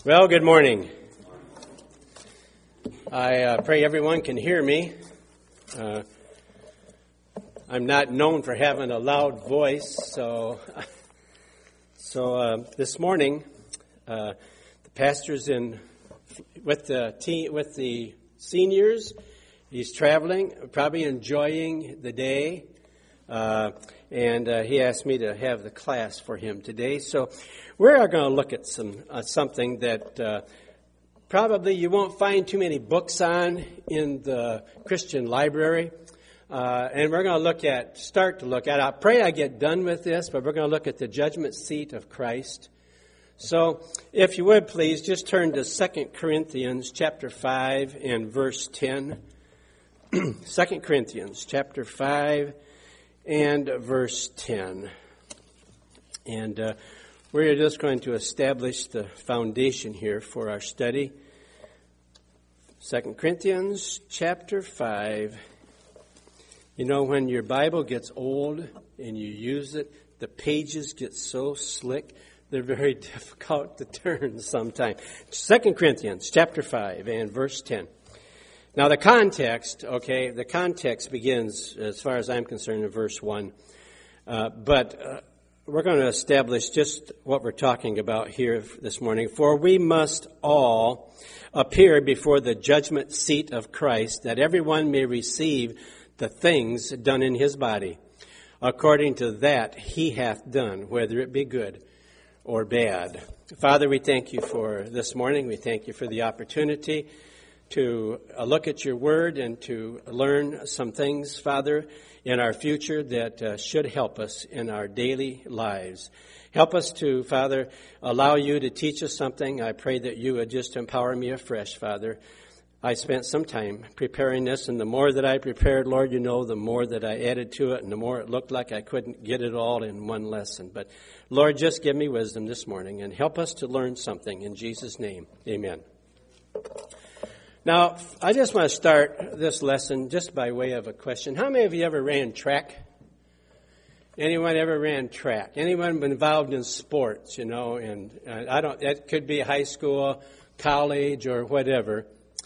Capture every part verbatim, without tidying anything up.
Well, good morning. I uh, pray everyone can hear me. Uh, I'm not known for having a loud voice, so so uh, this morning uh, the pastor's in with the teen, with the seniors. He's traveling, probably enjoying the day, uh, and uh, he asked me to have the class for him today. So we're going to look at some uh, something that uh, probably you won't find too many books on in the Christian library. Uh, and we're going to look at, start to look at, I pray I get done with this, but we're going to look at the judgment seat of Christ. So if you would please, just turn to Second Corinthians chapter five and verse ten. Second Corinthians chapter five and verse ten. And uh, we're just going to establish the foundation here for our study. Second Corinthians chapter five. You know, when your Bible gets old and you use it, the pages get so slick, they're very difficult to turn sometimes. Second Corinthians chapter five and verse ten. Now the context, okay, the context begins, as far as I'm concerned, in verse one. Uh, but uh, we're going to establish just what we're talking about here this morning. For we must all appear before the judgment seat of Christ, that everyone may receive the things done in his body, according to that he hath done, whether it be good or bad. Father, we thank you for this morning. We thank you for the opportunity to look at your word and to learn some things, Father, in our future that uh, should help us in our daily lives. Help us to, Father, allow you to teach us something. I pray that you would just empower me afresh, Father. I spent some time preparing this, and the more that I prepared, Lord, you know, the more that I added to it, and the more it looked like I couldn't get it all in one lesson. But, Lord, just give me wisdom this morning and help us to learn something. In Jesus' name, amen. Now, I just want to start this lesson just by way of a question. How many of you ever ran track? Anyone ever ran track? Anyone been involved in sports, you know, and uh, I don't, it could be high school, college, or whatever.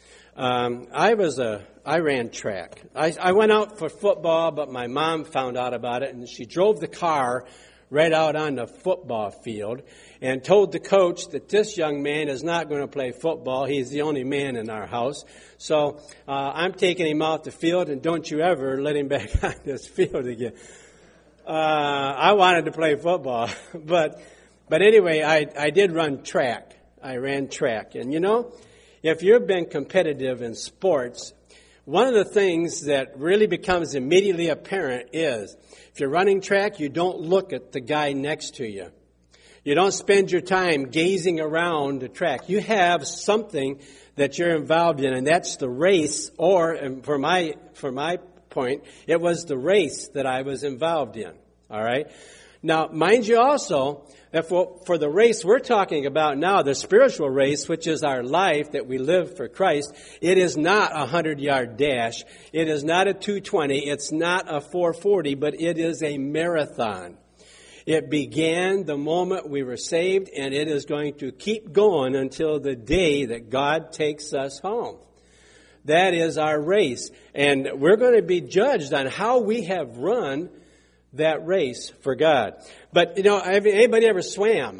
Um, I was a, I ran track. I, I went out for football, but my mom found out about it, and she drove the car right out on the football field and told the coach that this young man is not going to play football. He's the only man in our house. So uh, I'm taking him off the field, and don't you ever let him back on this field again. Uh, I wanted to play football. but but anyway, I, I did run track. I ran track. And, you know, if you've been competitive in sports, one of the things that really becomes immediately apparent is if you're running track, you don't look at the guy next to you. You don't spend your time gazing around the track. You have something that you're involved in, and that's the race, or and for my for my point, it was the race that I was involved in. All right? Now, mind you also that for, for the race we're talking about now, the spiritual race, which is our life that we live for Christ, it is not a hundred-yard dash. It is not a two twenty. It's not a four forty, but it is a marathon. It began the moment we were saved, and it is going to keep going until the day that God takes us home. That is our race, and we're going to be judged on how we have run that race for God. But, you know, have anybody ever swam?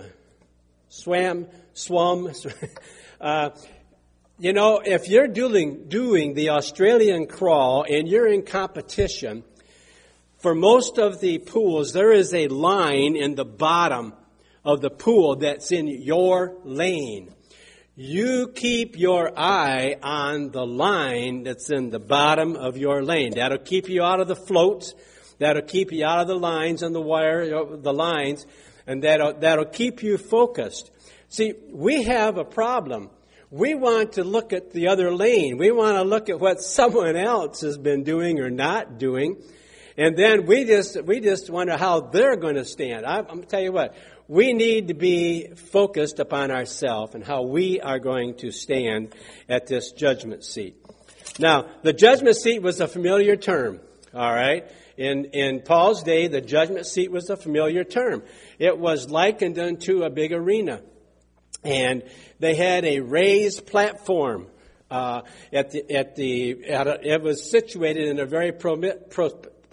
Swam, swum? uh, you know, if you're doing, doing the Australian crawl and you're in competition, for most of the pools, there is a line in the bottom of the pool that's in your lane. You keep your eye on the line that's in the bottom of your lane. That'll keep you out of the floats. That'll keep you out of the lines and the wire, the lines, and that'll, that'll keep you focused. See, we have a problem. We want to look at the other lane. We want to look at what someone else has been doing or not doing. And then we just we just wonder how they're going to stand. I, I'm going to tell you what. We need to be focused upon ourselves and how we are going to stand at this judgment seat. Now, the judgment seat was a familiar term, all right? In in Paul's day, the judgment seat was a familiar term. It was likened unto a big arena. And they had a raised platform uh, at the at the at a, it was situated in a very pro, pro,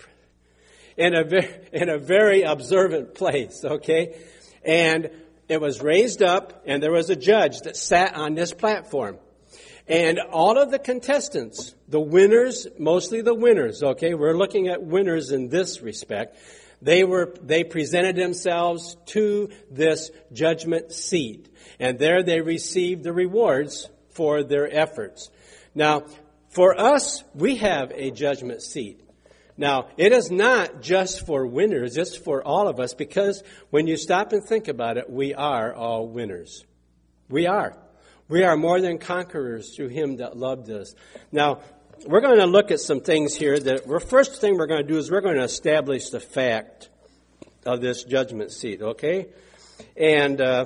in a very, in a very observant place. Okay, and it was raised up, and there was a judge that sat on this platform. And all of the contestants, the winners, mostly the winners, okay, we're looking at winners in this respect, they were they presented themselves to this judgment seat. And there they received the rewards for their efforts. Now, for us, we have a judgment seat. Now, it is not just for winners, it's for all of us, because when you stop and think about it, we are all winners. We are. We are more than conquerors through him that loved us. Now, we're going to look at some things here. That the first thing we're going to do is we're going to establish the fact of this judgment seat, okay? And uh,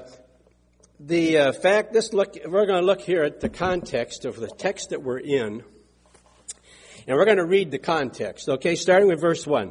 the uh, fact, this look, we're going to look here at the context of the text that we're in. And we're going to read the context, okay, starting with verse one.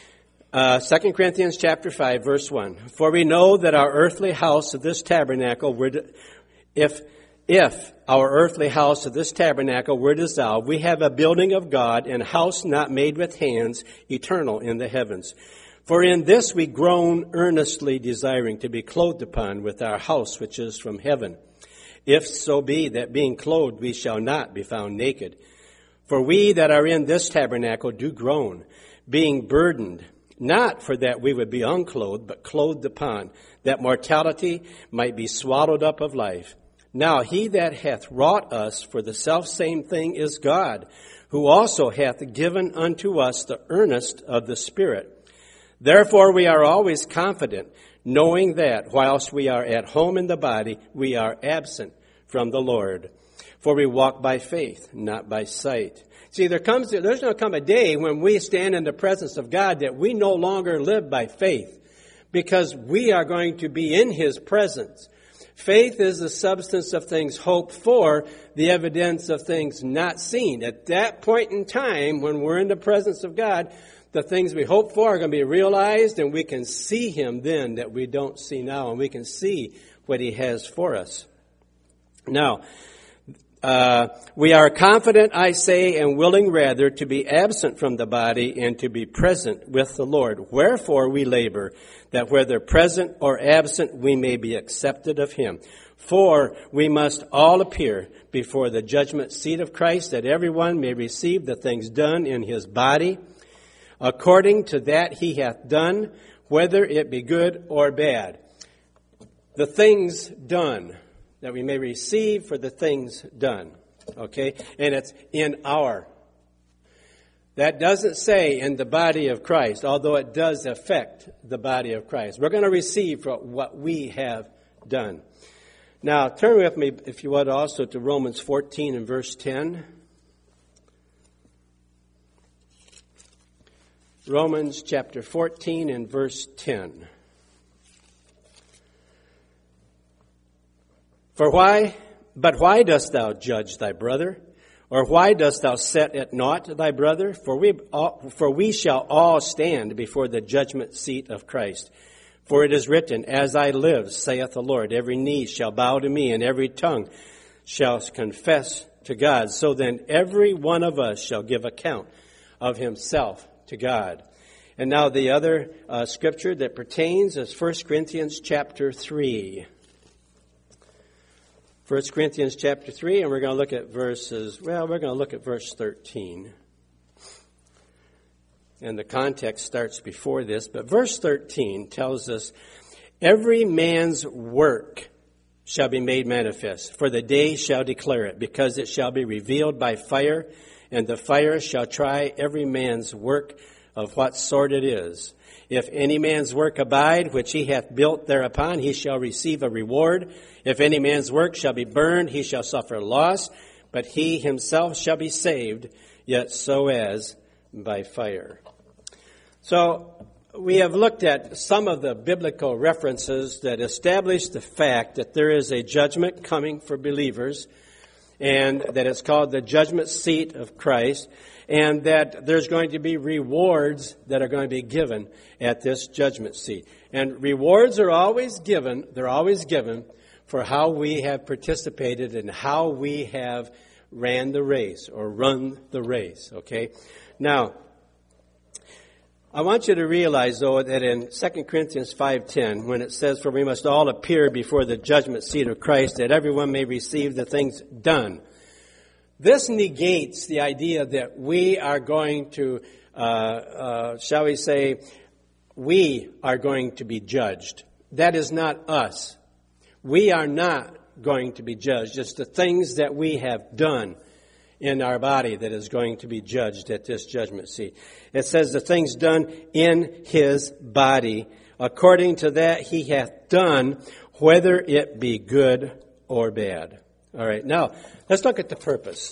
Uh, Second Corinthians chapter five, verse one. For we know that our earthly house of this tabernacle, were to, if if our earthly house of this tabernacle were dissolved, we have a building of God and a house not made with hands, eternal in the heavens. For in this we groan earnestly desiring to be clothed upon with our house which is from heaven. If so be that being clothed we shall not be found naked. For we that are in this tabernacle do groan, being burdened, not for that we would be unclothed, but clothed upon, that mortality might be swallowed up of life. Now he that hath wrought us for the selfsame thing is God, who also hath given unto us the earnest of the Spirit. Therefore we are always confident, knowing that, whilst we are at home in the body, we are absent from the Lord. For we walk by faith, not by sight. See, there comes, there's going to come a day when we stand in the presence of God that we no longer live by faith, because we are going to be in his presence. Faith is the substance of things hoped for, the evidence of things not seen. At that point in time, when we're in the presence of God, the things we hope for are going to be realized, and we can see him then that we don't see now, and we can see what he has for us. Now, Uh, we are confident, I say, and willing rather to be absent from the body and to be present with the Lord. Wherefore we labor, that whether present or absent we may be accepted of him. For we must all appear before the judgment seat of Christ, that everyone may receive the things done in his body, according to that he hath done, whether it be good or bad. The things done, that we may receive for the things done. Okay? And it's in our. That doesn't say in the body of Christ, although it does affect the body of Christ. We're going to receive for what we have done. Now, turn with me, if you would, also to Romans fourteen and verse ten. Romans chapter fourteen and verse ten. For why, but why dost thou judge thy brother? Or why dost thou set at naught thy brother? For we, all, for we shall all stand before the judgment seat of Christ. For it is written, As I live, saith the Lord, every knee shall bow to me, and every tongue shall confess to God. So then every one of us shall give account of himself to God. And now the other uh, scripture that pertains is First Corinthians chapter three. First Corinthians chapter three, and we're going to look at verses, well, we're going to look at verse thirteen. And the context starts before this, but verse thirteen tells us, Every man's work shall be made manifest, for the day shall declare it, because it shall be revealed by fire, and the fire shall try every man's work of what sort it is. If any man's work abide, which he hath built thereupon, he shall receive a reward. If any man's work shall be burned, he shall suffer loss, but he himself shall be saved, yet so as by fire. So we have looked at some of the biblical references that establish the fact that there is a judgment coming for believers, and that it's called the judgment seat of Christ, and that there's going to be rewards that are going to be given at this judgment seat. And rewards are always given, they're always given for how we have participated and how we have ran the race or run the race, okay? Now, I want you to realize, though, that in Second Corinthians five ten, when it says, "For we must all appear before the judgment seat of Christ, that everyone may receive the things done," this negates the idea that we are going to, uh, uh, shall we say, we are going to be judged. That is not us. We are not going to be judged. It's the things that we have done in our body that is going to be judged at this judgment seat. It says the things done in his body, according to that he hath done, whether it be good or bad. All right, now let's look at the purpose.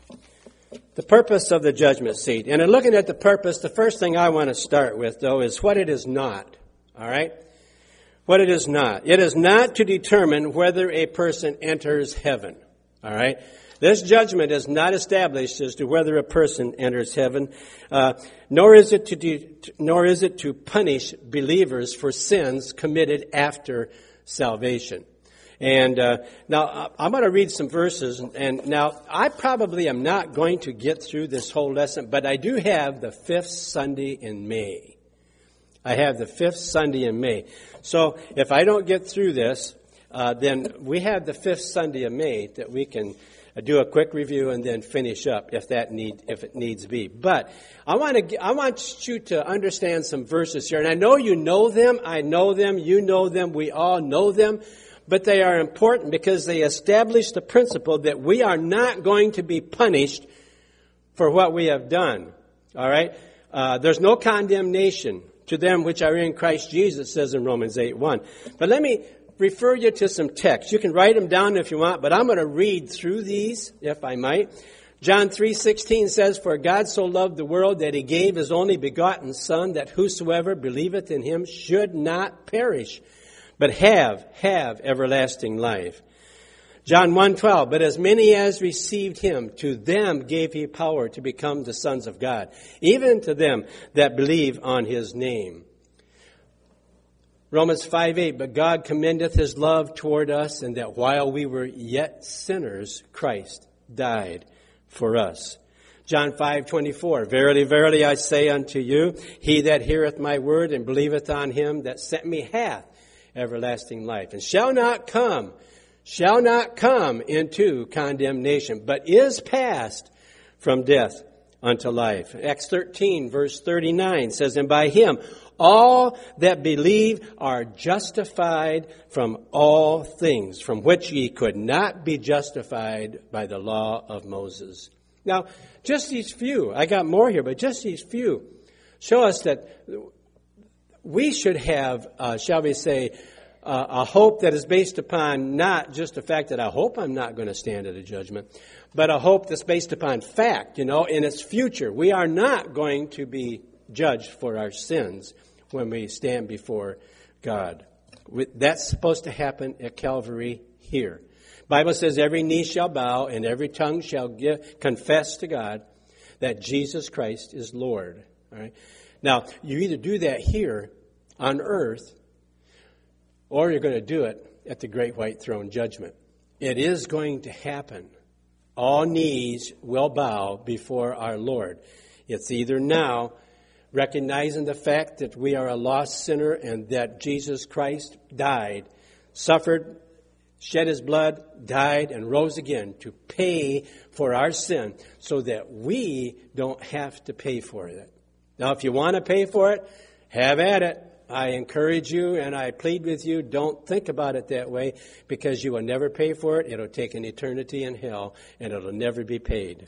The purpose of the judgment seat. And in looking at the purpose, the first thing I want to start with, though, is what it is not. All right? What it is not. It is not to determine whether a person enters heaven. All right? This judgment is not established as to whether a person enters heaven, uh, nor is it to de- nor is it to punish believers for sins committed after salvation. And uh, now I'm going to read some verses, and now I probably am not going to get through this whole lesson, but I do have the fifth Sunday in May. I have the fifth Sunday in May. So if I don't get through this, uh, then we have the fifth Sunday of May that we can do a quick review and then finish up if that need if it needs be. But I want to I want you to understand some verses here, and I know you know them. I know them. You know them. We all know them. But they are important because they establish the principle that we are not going to be punished for what we have done. All right? Uh, there's no condemnation to them which are in Christ Jesus, says in Romans eight one. But let me refer you to some texts. You can write them down if you want, but I'm going to read through these, if I might. John three sixteen says, "For God so loved the world that he gave his only begotten Son, that whosoever believeth in him should not perish, but have, have everlasting life." John one twelve, "But as many as received him, to them gave he power to become the sons of God, even to them that believe on his name." Romans five eight, "But God commendeth his love toward us, and that while we were yet sinners, Christ died for us." John five twenty-four, "Verily, verily, I say unto you, he that heareth my word and believeth on him that sent me hath everlasting life, and shall not come, shall not come into condemnation, but is passed from death unto life." Acts thirteen, verse thirty-nine says, "And by him all that believe are justified from all things, from which ye could not be justified by the law of Moses." Now, just these few, I got more here, but just these few show us that we should have, uh, shall we say, uh, a hope that is based upon not just the fact that I hope I'm not going to stand at a judgment, but a hope that's based upon fact, you know, in its future. We are not going to be judged for our sins when we stand before God. That's supposed to happen at Calvary here. The Bible says every knee shall bow and every tongue shall give, confess to God that Jesus Christ is Lord. All right? Now, you either do that here on earth, or you're going to do it at the great white throne judgment. It is going to happen. All knees will bow before our Lord. It's either now, recognizing the fact that we are a lost sinner and that Jesus Christ died, suffered, shed his blood, died, and rose again to pay for our sin so that we don't have to pay for it. Now, if you want to pay for it, have at it. I encourage you and I plead with you, don't think about it that way, because you will never pay for it. It'll take an eternity in hell, and it'll never be paid.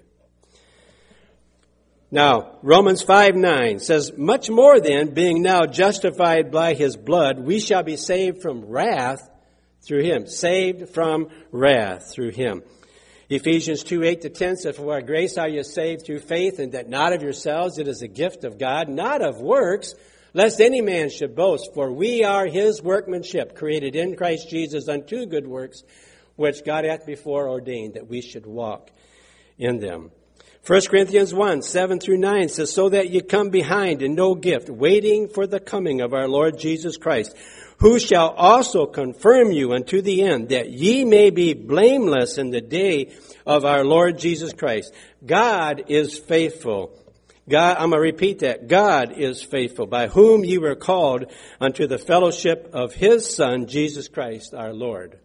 Now, Romans five nine says, "Much more then, being now justified by his blood, we shall be saved from wrath through him." Saved from wrath through him. Ephesians two eight to ten says, "For by grace are you saved through faith, and that not of yourselves, it is a gift of God, not of works, lest any man should boast. For we are his workmanship, created in Christ Jesus unto good works, which God hath before ordained that we should walk in them." First Corinthians one, seven through nine says, so that ye come behind in no gift, waiting for the coming of our Lord Jesus Christ, who shall also confirm you unto the end, that ye may be blameless in the day of our Lord Jesus Christ. God is faithful. God, I'm going to repeat that. God is faithful, by whom ye were called unto the fellowship of his Son, Jesus Christ, our Lord.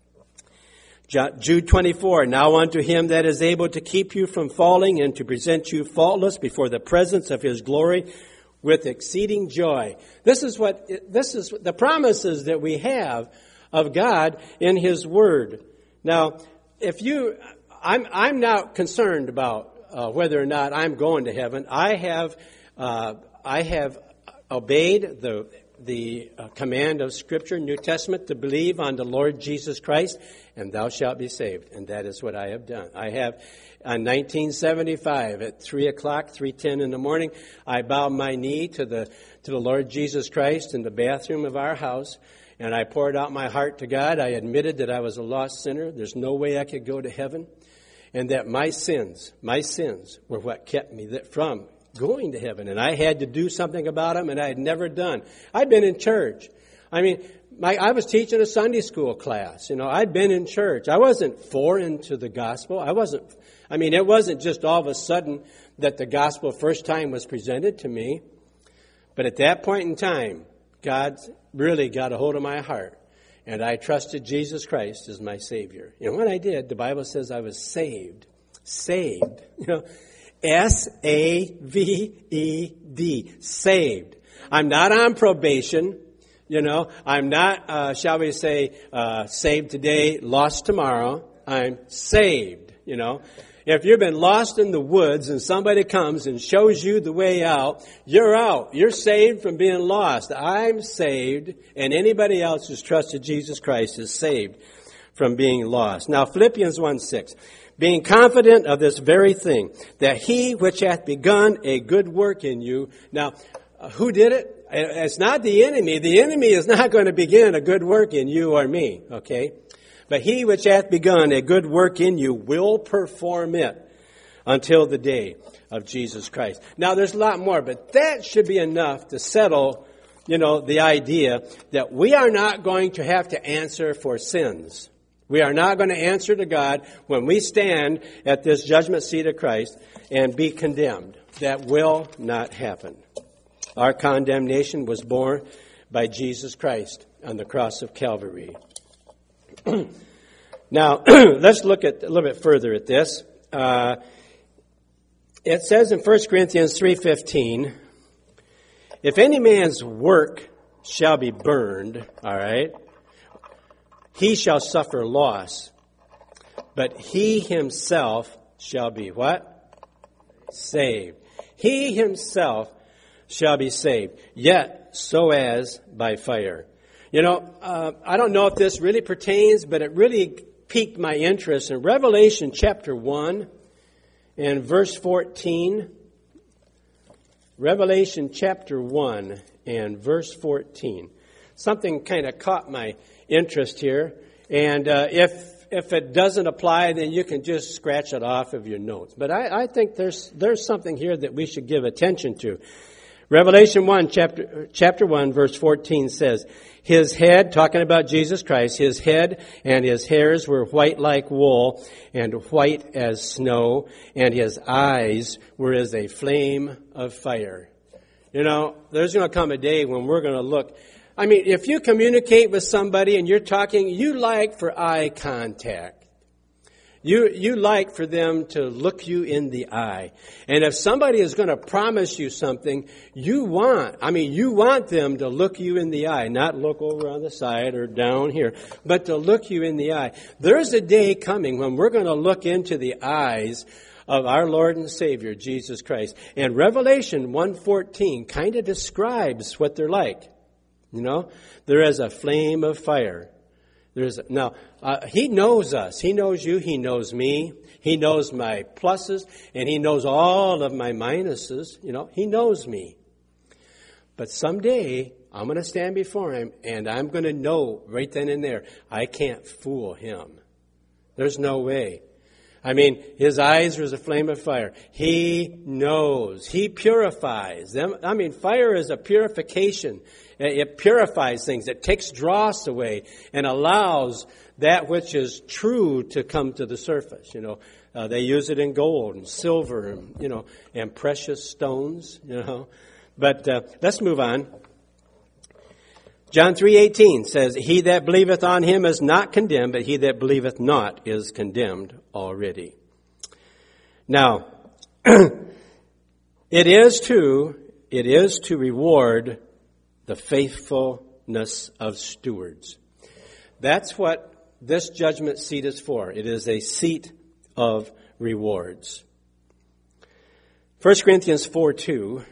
Jude twenty-four, now unto him that is able to keep you from falling and to present you faultless before the presence of his glory with exceeding joy. This is what, this is the promises that we have of God in his word. Now, if you, I'm, I'm not concerned about uh, whether or not I'm going to heaven. I have, uh, I have obeyed the, the uh, command of Scripture, New Testament, to believe on the Lord Jesus Christ, and thou shalt be saved. And that is what I have done. I have, in nineteen seventy-five, at three o'clock, three ten in the morning, I bowed my knee to the to the Lord Jesus Christ in the bathroom of our house, and I poured out my heart to God. I admitted that I was a lost sinner. There's no way I could go to heaven, and that my sins, my sins were what kept me from going to heaven, and I had to do something about them, and I had never done. I'd been in church. I mean, my, I was teaching a Sunday school class. You know, I'd been in church. I wasn't foreign to the gospel. I wasn't, I mean, it wasn't just all of a sudden that the gospel first time was presented to me. But at that point in time, God really got a hold of my heart, and I trusted Jesus Christ as my Savior. And when I did, the Bible says I was saved. Saved. You know, S A V E D. Saved. I'm not on probation. You know, I'm not, uh, shall we say, uh, saved today, lost tomorrow. I'm saved, you know. If you've been lost in the woods and somebody comes and shows you the way out, you're out. You're saved from being lost. I'm saved, and anybody else who's trusted Jesus Christ is saved from being lost. Now, Philippians one six, being confident of this very thing, that he which hath begun a good work in you. Now, uh, who did it? It's not the enemy. The enemy is not going to begin a good work in you or me, okay? But he which hath begun a good work in you will perform it until the day of Jesus Christ. Now, there's a lot more, but that should be enough to settle, you know, the idea that we are not going to have to answer for sins. We are not going to answer to God when we stand at this judgment seat of Christ and be condemned. That will not happen. Our condemnation was borne by Jesus Christ on the cross of Calvary. Now, let's look at a little bit further at this. Uh, it says in First Corinthians three fifteen, if any man's work shall be burned, all right, he shall suffer loss, but he himself shall be what? Saved. He himself shall be saved, yet so as by fire. You know, uh, I don't know if this really pertains, but it really piqued my interest in Revelation chapter one and verse fourteen. Revelation chapter one and verse fourteen. Something kind of caught my interest here, and uh, if if it doesn't apply, then you can just scratch it off of your notes. But I, I think there's there's something here that we should give attention to. Revelation one, chapter, chapter one, verse fourteen says, his head, talking about Jesus Christ, his head and his hairs were white like wool and white as snow, and his eyes were as a flame of fire. You know, there's going to come a day when we're going to look. I mean, if you communicate with somebody and you're talking, you like for eye contact. You you like for them to look you in the eye. And if somebody is going to promise you something, you want, I mean, you want them to look you in the eye, not look over on the side or down here, but to look you in the eye. There's a day coming when we're going to look into the eyes of our Lord and Savior, Jesus Christ. And Revelation one fourteen kind of describes what they're like. You know, there is a flame of fire. There's now uh, he knows us. He knows you. He knows me. He knows my pluses, and he knows all of my minuses. You know, he knows me. But someday I'm going to stand before him, and I'm going to know right then and there I can't fool him. There's no way. I mean, his eyes are as a flame of fire. He knows. He purifies them. I mean, fire is a purification. It purifies things. It takes dross away and allows that which is true to come to the surface. You know, uh, they use it in gold and silver and, you know, and precious stones, you know. But uh, let's move on. John three eighteen says, he that believeth on him is not condemned, but he that believeth not is condemned already. Now, it is to, it is to reward the faithfulness of stewards. That's what this judgment seat is for. It is a seat of rewards. First Corinthians four two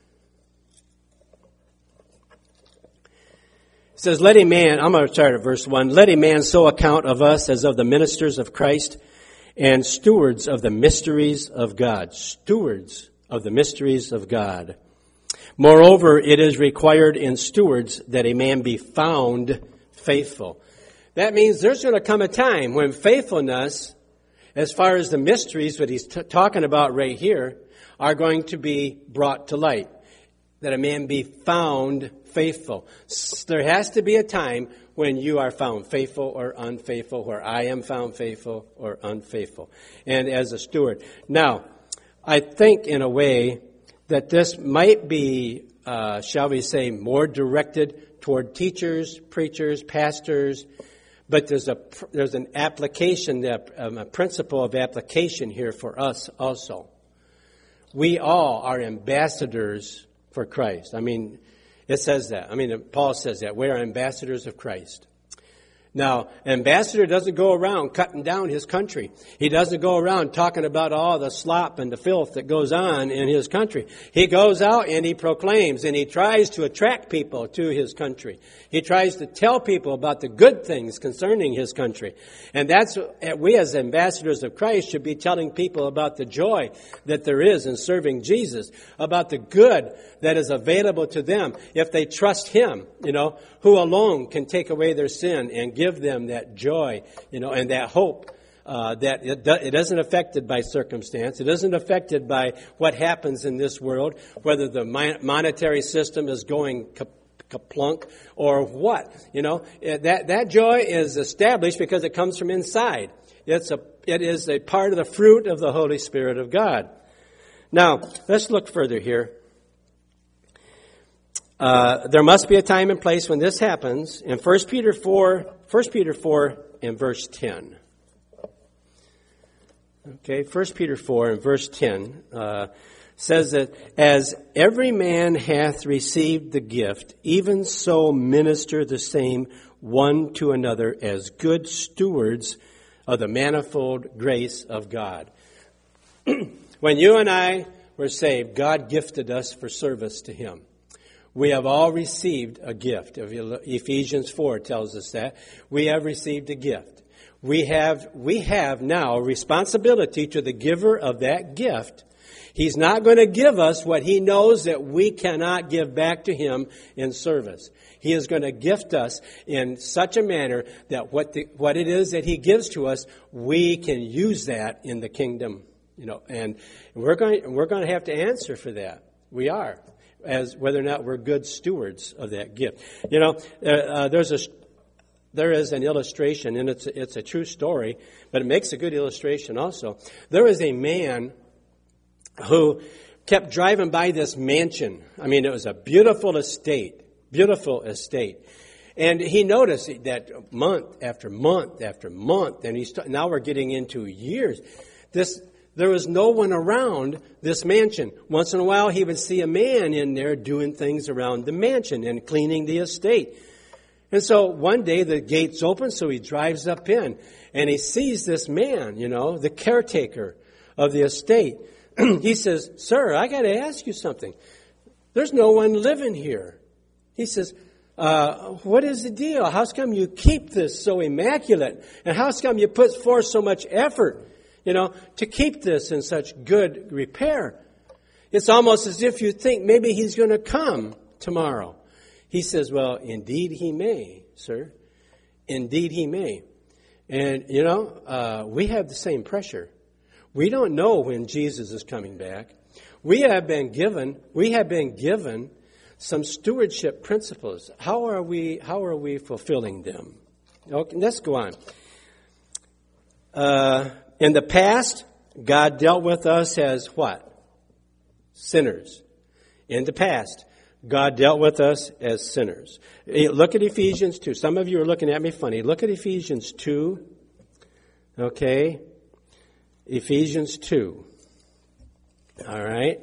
says, let a man, I'm going to start at verse one, let a man so account of us as of the ministers of Christ and stewards of the mysteries of God. Stewards of the mysteries of God. Moreover, it is required in stewards that a man be found faithful. That means there's going to come a time when faithfulness, as far as the mysteries that he's t- talking about right here, are going to be brought to light. That a man be found faithful. There has to be a time when you are found faithful or unfaithful, where I am found faithful or unfaithful. And as a steward. Now, I think in a way that this might be, uh, shall we say, more directed toward teachers, preachers, pastors, but there's a there's an application, um, a principle of application here for us also. We all are ambassadors for Christ. I mean, it says that. I mean, Paul says that. We are ambassadors of Christ. Now, an ambassador doesn't go around cutting down his country. He doesn't go around talking about all the slop and the filth that goes on in his country. He goes out and he proclaims and he tries to attract people to his country. He tries to tell people about the good things concerning his country. And that's, we as ambassadors of Christ should be telling people about the joy that there is in serving Jesus, about the good that is available to them if they trust Him, you know, who alone can take away their sin and give them that joy, you know, and that hope. Uh, that it, do, it isn't affected by circumstance. It isn't affected by what happens in this world, whether the mi- monetary system is going ka- kaplunk or what. You know, that that joy is established because it comes from inside. It's a it is a part of the fruit of the Holy Spirit of God. Now, let's look further here. Uh, there must be a time and place when this happens. In First Peter four, First Peter four and verse ten. Okay, First Peter four and verse ten uh, says that as every man hath received the gift, even so minister the same one to another as good stewards of the manifold grace of God. When you and I were saved, God gifted us for service to Him. We have all received a gift. Ephesians four tells us that. We have received a gift. We have, we have now a responsibility to the giver of that gift. He's not going to give us what He knows that we cannot give back to Him in service. He is going to gift us in such a manner that what the, what it is that He gives to us, we can use that in the kingdom. You know, and we're going, we're going to have to answer for that. We are. As whether or not we're good stewards of that gift. You know, uh, uh, there's a there is an illustration, and it's it's a true story, but it makes a good illustration also. There was a man who kept driving by this mansion. I mean, it was a beautiful estate, beautiful estate, and he noticed that month after month after month, and he's now we're getting into years. This. There was no one around this mansion. Once in a while, he would see a man in there doing things around the mansion and cleaning the estate. And so one day the gates open, so he drives up in, and he sees this man, you know, the caretaker of the estate. He says, "Sir, I got to ask you something. There's no one living here." He says, uh, what is the deal? How come you keep this so immaculate? And how come you put forth so much effort, you know, to keep this in such good repair? It's almost as if you think maybe he's going to come tomorrow. He says, well, indeed he may, sir. Indeed he may. And, you know, uh, we have the same pressure We don't know when Jesus is coming back. We have been given, we have been given some stewardship principles. How are we, how are we fulfilling them? Okay, let's go on. Uh, in the past, God dealt with us as what? Sinners. In the past, God dealt with us as sinners. Look at Ephesians two. Some of you are looking at me funny. Look at Ephesians two. Okay. Ephesians two. All right.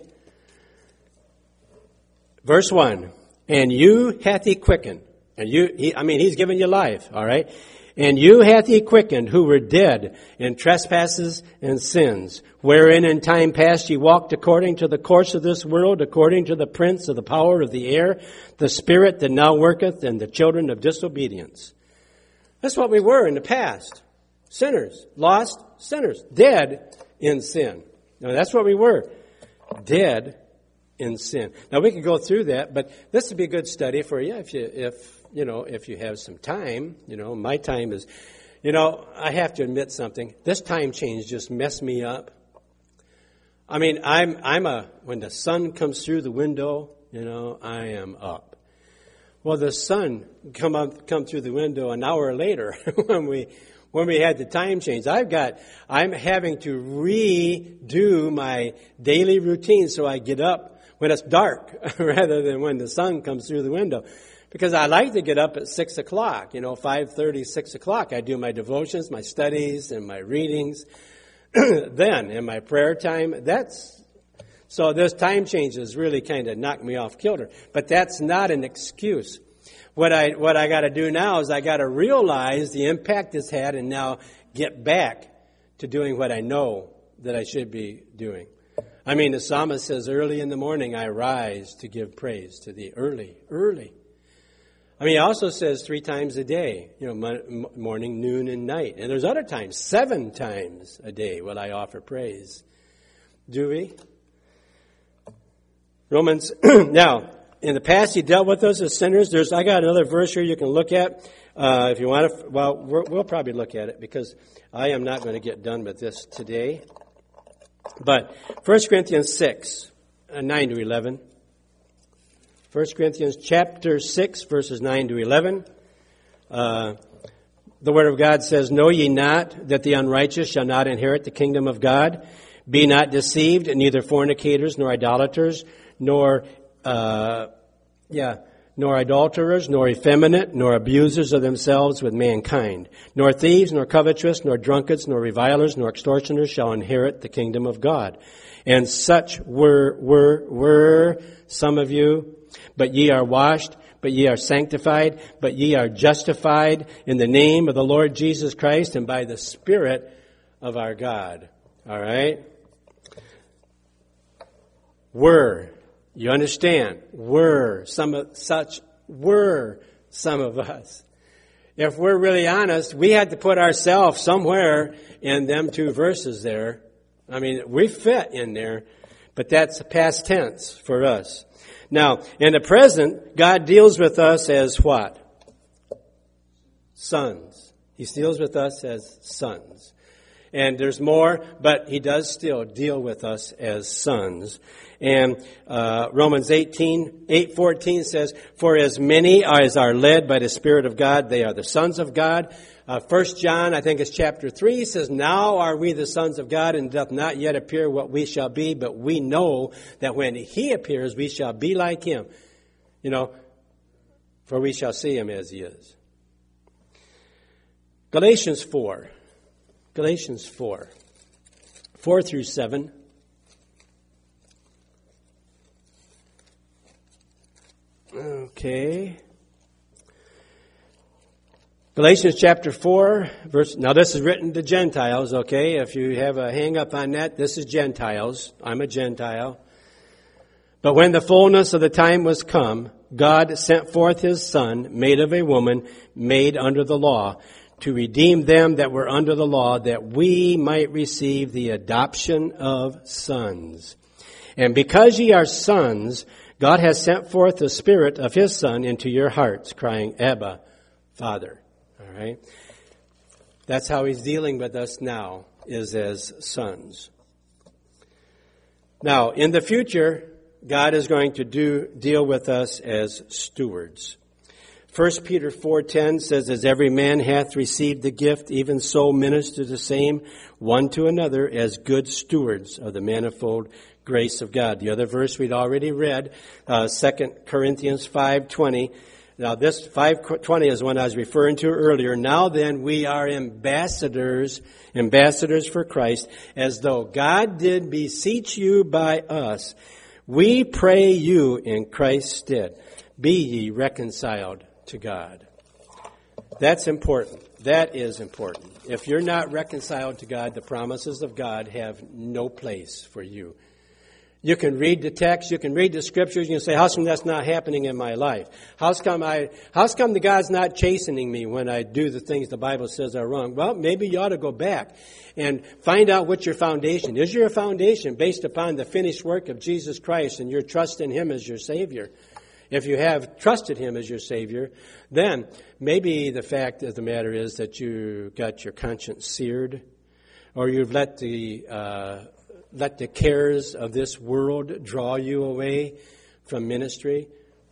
Verse one. And you hath he quickened. And you, he, I mean, he's given you life. All right. And you hath he quickened who were dead in trespasses and sins, wherein in time past ye walked according to the course of this world, according to the prince of the power of the air, the spirit that now worketh in the children of disobedience. That's what we were in the past. Sinners, lost sinners, dead in sin. Now that's what we were, dead in sin. Now we could go through that, but this would be a good study for you if you, if, you know, if you have some time. You know, my time is, you know, I have to admit something. This time change just messed me up. I mean, I'm, I'm a, when the sun comes through the window, you know, I am up. Well, the sun come up, come through the window an hour later when we, when we had the time change. I've got, I'm having to redo my daily routine so I get up when it's dark rather than when the sun comes through the window. Because I like to get up at six o'clock, you know, five thirty, six o'clock. I do my devotions, my studies, and my readings. Then, in my prayer time, that's, so this time changes really kind of knocked me off kilter. But that's not an excuse. What I, what I got to do now is I got to realize the impact it's had and now get back to doing what I know that I should be doing. I mean, the psalmist says, early in the morning I rise to give praise to thee. Early, early. I mean, it also says three times a day, you know, morning, noon, and night. And there's other times, seven times a day will I offer praise. Do we? Romans, now, in the past he dealt with us as sinners. There's, I got another verse here you can look at uh, if you want to. Well, we're, we'll probably look at it because I am not going to get done with this today. But First Corinthians six, uh, nine to eleven. First Corinthians chapter six, verses nine to eleven. Uh, the Word of God says, know ye not that the unrighteous shall not inherit the kingdom of God? Be not deceived, neither fornicators, nor idolaters, nor, uh, yeah, nor adulterers, nor effeminate, nor abusers of themselves with mankind, nor thieves, nor covetous, nor drunkards, nor revilers, nor extortioners shall inherit the kingdom of God. And such were, were, were some of you. But ye are washed, but ye are sanctified, but ye are justified in the name of the Lord Jesus Christ and by the Spirit of our God. All right? Were. You understand? Were. Some of, such were some of us. If we're really honest, we had to put ourselves somewhere in them two verses there. I mean, we fit in there, but that's past tense for us. Now, in the present, God deals with us as what? Sons. He deals with us as sons. And there's more, but he does still deal with us as sons. And uh, Romans eighteen, eight fourteen says, for as many as are led by the Spirit of God, they are the sons of God. Uh, First John, I think it's chapter three, says, now are we the sons of God, and doth not yet appear what we shall be, but we know that when he appears, we shall be like him. You know, for we shall see him as he is. Galatians four. Galatians four. four through seven. Okay. Galatians chapter four, verse, now this is written to Gentiles, okay? If you have a hang up on that, this is Gentiles. I'm a Gentile. But when the fullness of the time was come, God sent forth his Son, made of a woman, made under the law, to redeem them that were under the law, that we might receive the adoption of sons. And because ye are sons, God has sent forth the Spirit of his Son into your hearts, crying, Abba, Father. All right? That's how he's dealing with us now, is as sons. Now, in the future, God is going to do deal with us as stewards. First Peter four ten says, as every man hath received the gift, even so minister the same one to another as good stewards of the manifold grace of God. The other verse we'd already read, uh, Second Corinthians five twenty. Now this five twenty is one I was referring to earlier. Now then, we are ambassadors, ambassadors for Christ, as though God did beseech you by us. We pray you in Christ's stead, be ye reconciled to God. That's important. That is important. If you're not reconciled to God, the promises of God have no place for you. You can read the text, you can read the scriptures, you can say, how come that's not happening in my life? How come I, how come the God's not chastening me when I do the things the Bible says are wrong? Well, maybe you ought to go back and find out what your foundation is. Is your foundation based upon the finished work of Jesus Christ and your trust in Him as your Savior? If you have trusted Him as your Savior, then maybe the fact of the matter is that you got your conscience seared, or you've let the uh, let the cares of this world draw you away from ministry.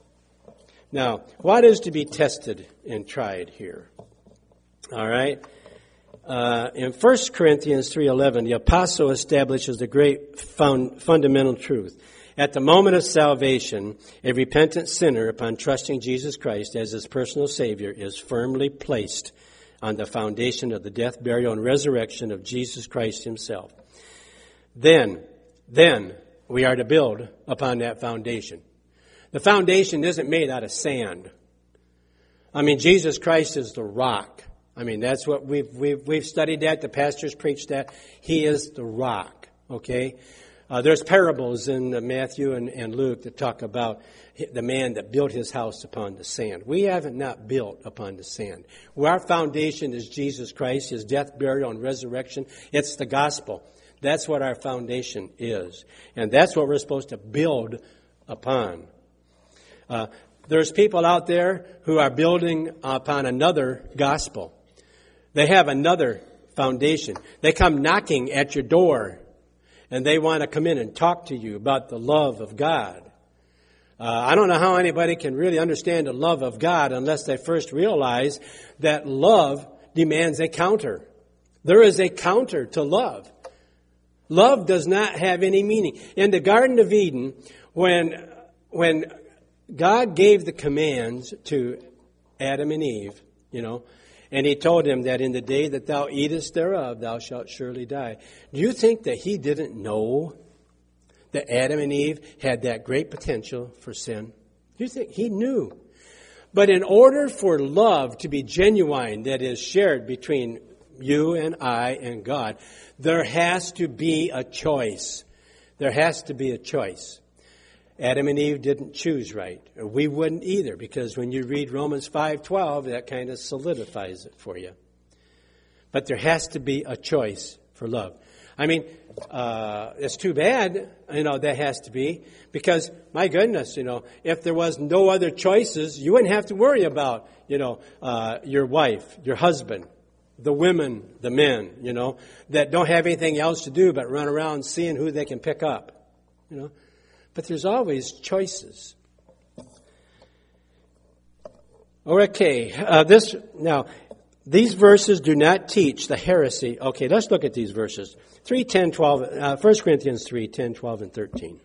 Now, what is to be tested and tried here? All right. Uh, in First Corinthians three eleven, the apostle establishes a great found, fundamental truth. At the moment of salvation, a repentant sinner, upon trusting Jesus Christ as his personal Savior, is firmly placed on the foundation of the death, burial, and resurrection of Jesus Christ Himself. Then, then we are to build upon that foundation. The foundation isn't made out of sand. I mean, Jesus Christ is the rock. I mean, that's what we've we've we've studied that. The pastors preach that. He is the rock. Okay. Uh, there's parables in uh, Matthew and, and Luke that talk about the man that built his house upon the sand. We haven't not built upon the sand. Our foundation is Jesus Christ, His death, burial, and resurrection. It's the gospel. That's what our foundation is. And that's what we're supposed to build upon. Uh, there's people out there who are building upon another gospel. They have another foundation. They come knocking at your door, and they want to come in and talk to you about the love of God. Uh, I don't know how anybody can really understand the love of God unless they first realize that love demands a counter. There is a counter to love. Love does not have any meaning. In the Garden of Eden, when, when God gave the commands to Adam and Eve, you know, and He told them that in the day that thou eatest thereof, thou shalt surely die. Do you think that He didn't know that Adam and Eve had that great potential for sin? Do you think He knew? But in order for love to be genuine, that is shared between you and I and God, there has to be a choice. There has to be a choice. Adam and Eve didn't choose right. We wouldn't either, because when you read Romans five twelve, that kind of solidifies it for you. But there has to be a choice for love. I mean, uh, it's too bad, you know, that has to be, because, my goodness, you know, if there was no other choices, you wouldn't have to worry about, you know, uh, your wife, your husband, the women, the men, you know, that don't have anything else to do but run around seeing who they can pick up, you know. But there's always choices. Okay, uh, this now these verses do not teach the heresy. Okay, let's look at these verses. three, ten, twelve, uh, First Corinthians three, ten, twelve, and thirteen.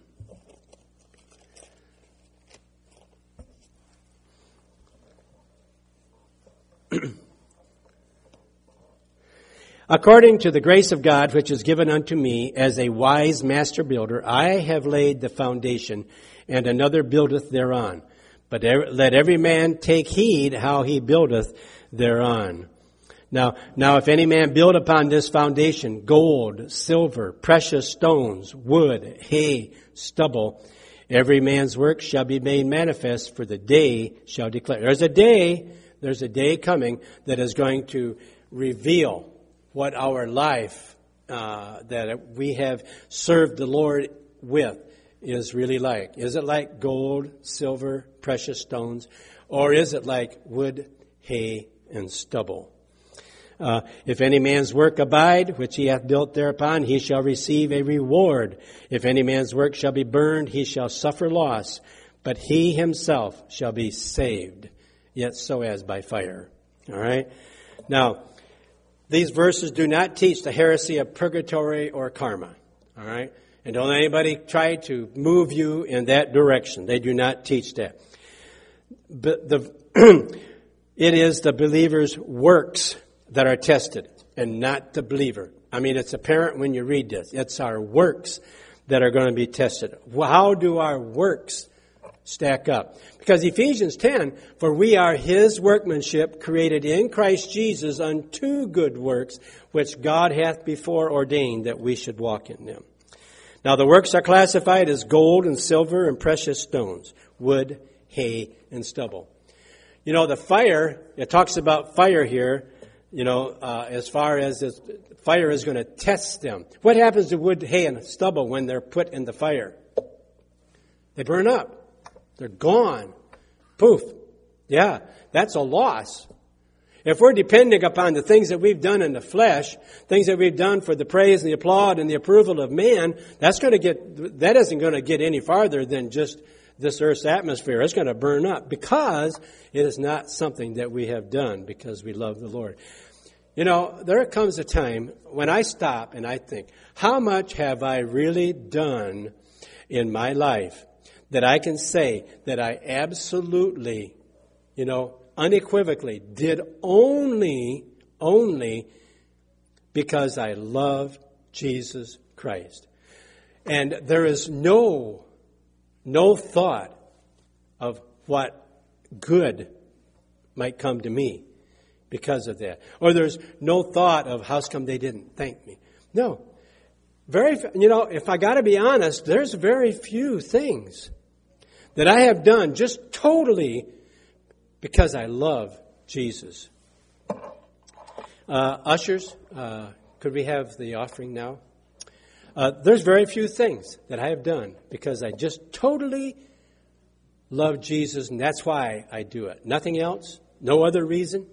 According to the grace of God which is given unto me as a wise master builder, I have laid the foundation, and another buildeth thereon. But let every man take heed how he buildeth thereon. Now, now if any man build upon this foundation gold, silver, precious stones, wood, hay, stubble, every man's work shall be made manifest, for the day shall declare. There's a day, there's a day coming that is going to reveal what our life uh, that we have served the Lord with is really like. Is it like gold, silver, precious stones, or is it like wood, hay, and stubble? Uh, if any man's work abide, which he hath built thereupon, he shall receive a reward. If any man's work shall be burned, he shall suffer loss, but he himself shall be saved, yet so as by fire. All right? Now, these verses do not teach the heresy of purgatory or karma. All right? And don't let anybody try to move you in that direction. They do not teach that. But the it is the believer's works that are tested and not the believer. I mean, it's apparent when you read this. It's our works that are going to be tested. How do our works stack up? Because Ephesians ten, for we are his workmanship, created in Christ Jesus unto good works, which God hath before ordained that we should walk in them. Now the works are classified as gold and silver and precious stones, wood, hay, and stubble. You know, the fire, it talks about fire here, you know, uh, as far as this, fire is going to test them. What happens to wood, hay, and stubble when they're put in the fire? They burn up. They're gone. Poof. Yeah, that's a loss. If we're depending upon the things that we've done in the flesh, things that we've done for the praise and the applaud and the approval of man, that's going to get, that isn't going to get any farther than just this earth's atmosphere. It's going to burn up because it is not something that we have done because we love the Lord. You know, there comes a time when I stop and I think, how much have I really done in my life that I can say that I absolutely, you know, unequivocally did only, only because I love Jesus Christ. And there is no, no thought of what good might come to me because of that. Or there's no thought of how come they didn't thank me. No. Very, you know, if I got to be honest, there's very few things that I have done just totally because I love Jesus. Uh, ushers, uh, could we have the offering now? Uh, there's very few things that I have done because I just totally love Jesus, and that's why I do it. Nothing else, no other reason.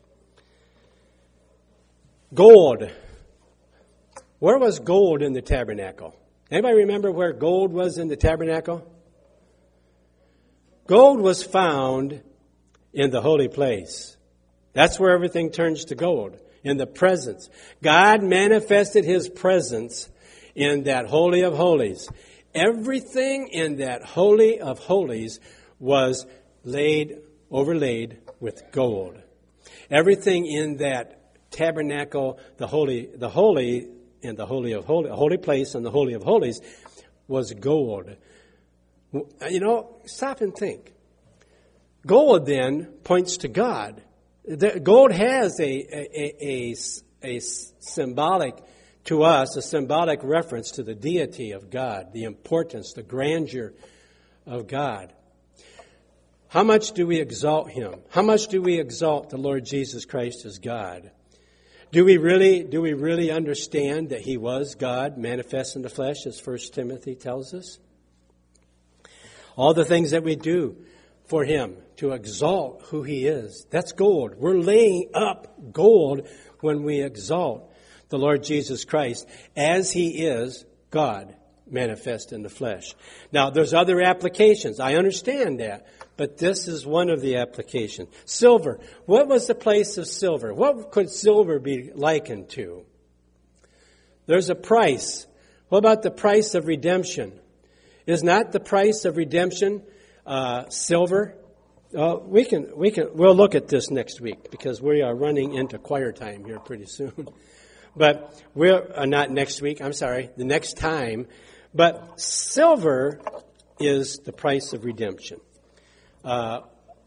Gold. Where was gold in the tabernacle? Anybody remember where gold was in the tabernacle? Gold was found in the holy place. That's where everything turns to gold, in the presence. God manifested his presence in that Holy of Holies. Everything in that Holy of Holies was laid, overlaid with gold. Everything in that tabernacle, the holy, the holy, and the holy of holy, holy place, and the Holy of Holies was gold. You know, stop and think. Gold then points to God. The, gold has a, a, a, a, a symbolic, to us, a symbolic reference to the deity of God, the importance, the grandeur of God. How much do we exalt him? How much do we exalt the Lord Jesus Christ as God? Do we really, do we really understand that he was God manifest in the flesh, as First Timothy tells us? All the things that we do for him to exalt who he is, that's gold. We're laying up gold when we exalt the Lord Jesus Christ as he is God manifest in the flesh. Now, there's other applications. I understand that. But this is one of the applications. Silver. What was the place of silver? What could silver be likened to? There's a price. What about the price of redemption? Is not the price of redemption uh, silver? Uh, we can, we can, we'll look at this next week because we are running into choir time here pretty soon. But we're uh, not next week. I'm sorry, the next time. But silver is the price of redemption. Uh,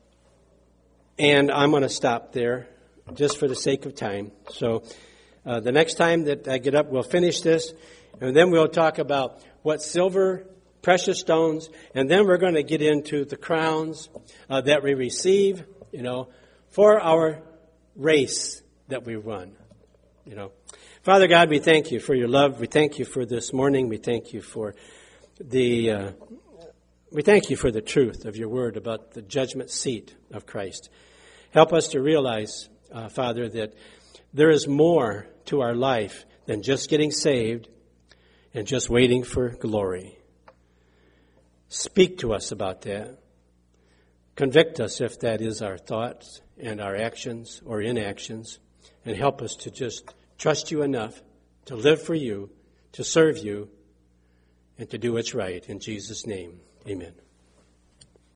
and I'm going to stop there just for the sake of time. So uh, the next time that I get up, we'll finish this. And then we'll talk about what silver, precious stones, and then we're going to get into the crowns uh, that we receive, you know, for our race that we run, you know. Father God, we thank you for your love. We thank you for this morning. We thank you for the... Uh, We thank you for the truth of your word about the judgment seat of Christ. Help us to realize, uh, Father, that there is more to our life than just getting saved and just waiting for glory. Speak to us about that. Convict us if that is our thoughts and our actions or inactions, and help us to just trust you enough to live for you, to serve you, and to do what's right. In Jesus' name, amen.